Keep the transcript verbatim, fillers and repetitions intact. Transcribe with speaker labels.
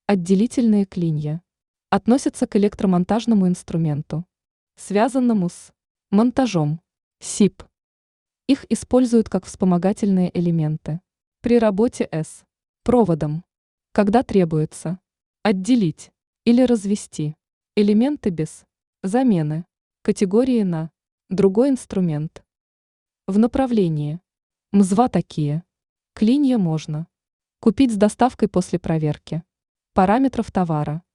Speaker 1: Отделительные клинья относятся к электромонтажному инструменту, связанному с монтажом, СИП. Их используют как вспомогательные элементы при работе с проводом, когда требуется отделить или развести элементы без замены категории на другой инструмент. В направлении МЗВА такие клинья можно купить с доставкой после проверки параметров товара.